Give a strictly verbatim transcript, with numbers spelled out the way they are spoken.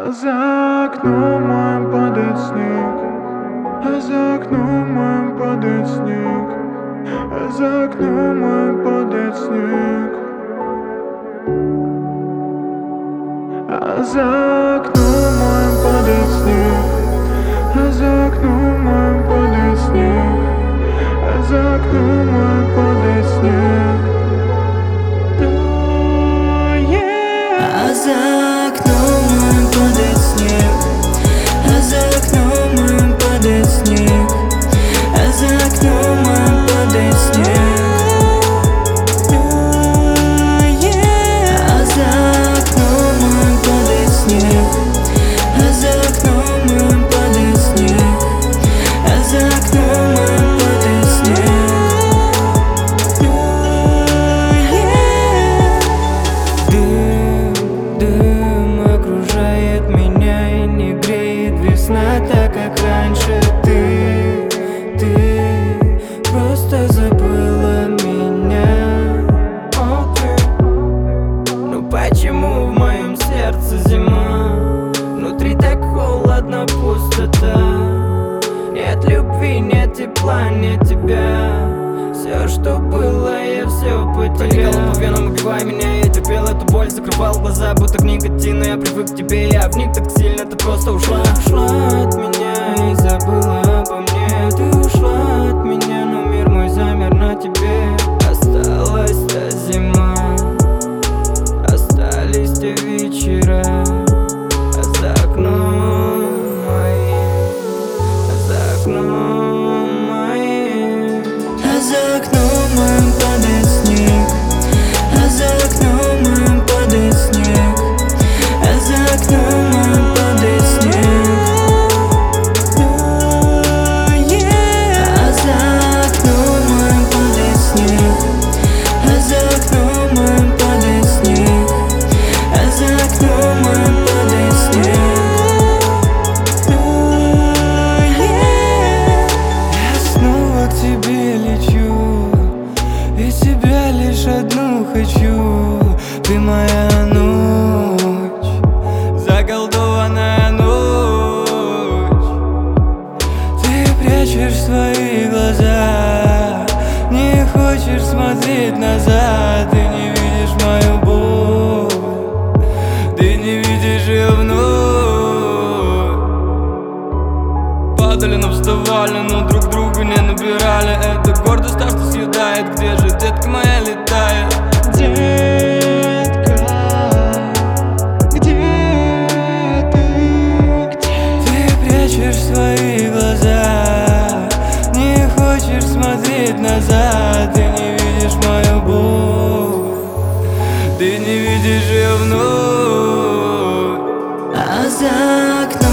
А за окном моим падает снег, а за окном моим падает снег, а за окном моим падает снег, а за окном моим падает снег, а за окном моим падает снег, а за окном моим падает снег. А за окном моим падает снег, а за окном моим падает снег, а за окном моим падает снег. А за окном моим падает снег, а за окном моим падает снег, а за окном моим падает снег. Весна так, как раньше. Ты, ты просто забыла меня. О, ты. Ну почему в моем сердце зима? Внутри так холодно, пустота. Нет любви, нет тепла, нет тебя. Все, что было, я все потерял. Потекало по венам, убивая меня. Я терпел эту боль, закрывал глаза, будто книга Тины. Я привык к тебе, я вник так сильно. Ты просто ушла, ушла от меня и забыла обо мне. Ты ушла от меня, но мир мой замер на тебе. Осталась та зима, остались те вечера, а за окном моим, а за окном моим, а за окном моим падает снег, а за окном моим падает снег, а за окном моим падает снег. А за окном моим падает снег, а за окном моим падает снег, а за окном моим падает снег. Я снова к тебе лечу, и тебя лишь одну хочу. Ты моя ночь, заколдованная ночь. Ты прячешь свои глаза, не хочешь смотреть назад. Ты не видишь мою боль, ты не видишь ее вновь. Падали, но вставали, но друг друга не набирали. Это гордость, та, что съедает. Где же детка моя летает? Детка, где ты? Ты прячешь свои глаза, не хочешь смотреть назад. Ты не видишь мою боль, ты не видишь ее вновь. А за окном